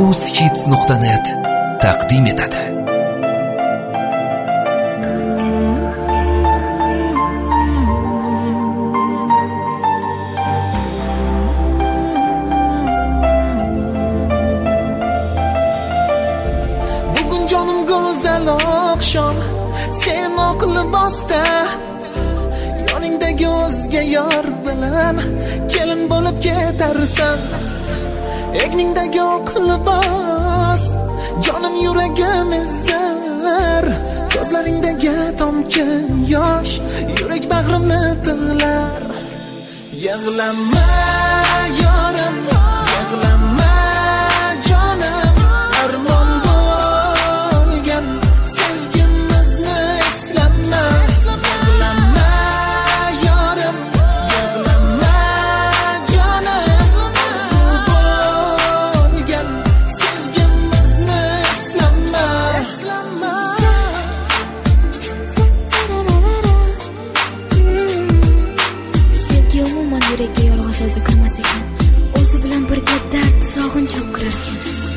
uzhits.net taqdim etadi. Bugun jonim go'zal oqshom, sen oq libosda, yoningdagi o'zga yor bilan kelin bo'lib ketarsan. Egningdagi oq libos, jonim yuragim ezar, ko'zlaringdagi tomchi yosh yurak bag'rimni tig'lar. Yig'lama yorim, yig'lama jonim, armon bo'lgan sevgimizni eslama. Yig'lama yorim, yig'lama jonim, arzu bo'lgan sevgimizni eslama. Sevgi umuman yurakka yolg'iz o'zi kirmas ekan. O'zi bilan birga dard, sog'inch olib kirar ekan.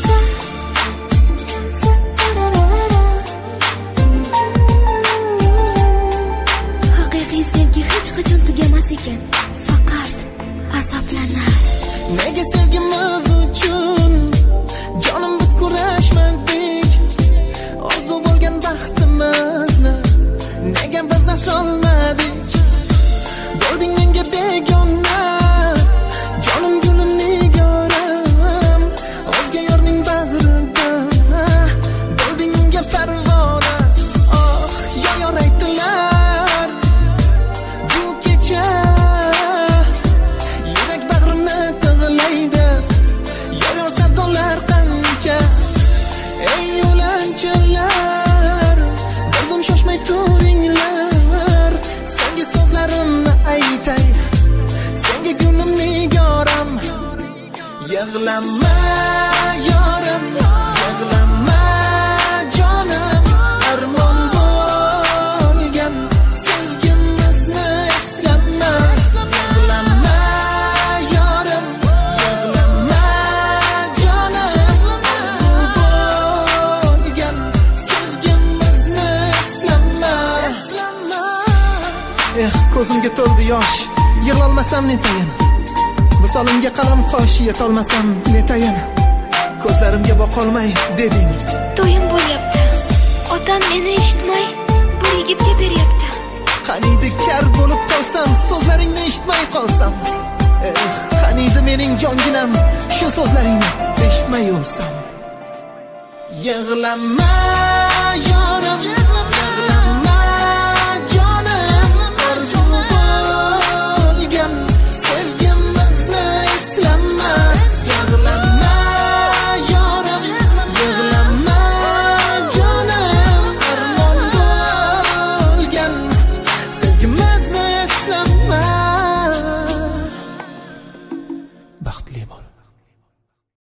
Haqiqiy sevgi hech qachon tugamas ekan. Faqat azoblanar. Nega sevgimiz uchun jonim biz kurashmadik? Orzu bo'lgan baxtimizni nega biz aslolmadik? Bo'lding menga begona, jonim gulim nigoram, o'zga yorning bag'rida bo'lding unga parvona. Oh, yor aytdilar bu kecha, yurak bag'rimni tig'laydi. Yor sadolar qancha, ey o'lanchilar, o'zim shoshmay turinglar. Senga so'zlarimni aytay, senga gulim nigoram. Yig'lama yorim, yig'lama jonim, armon bo'lgan sevgimizni eslama. Yig'lama yorim, yig'lama jonim, arzu bo'lgan sevgimizni eslama. Ko'zimga to'ldi yosh, yig'lolmasam netayin? Bu solimga qalam qosh yetolmasam netayin? Ko'zlarimga boqolmay deding. To'yim bo'lyapti. Otam meni eshitmay bu yigitga beryapti. Qaniydi kar bo'lib qolsam, so'zlaringni eshitmay qolsam. Qaniydi mening jonginam, shu so'zlaringni eshitmay o'lsam. Yig'lama yorim,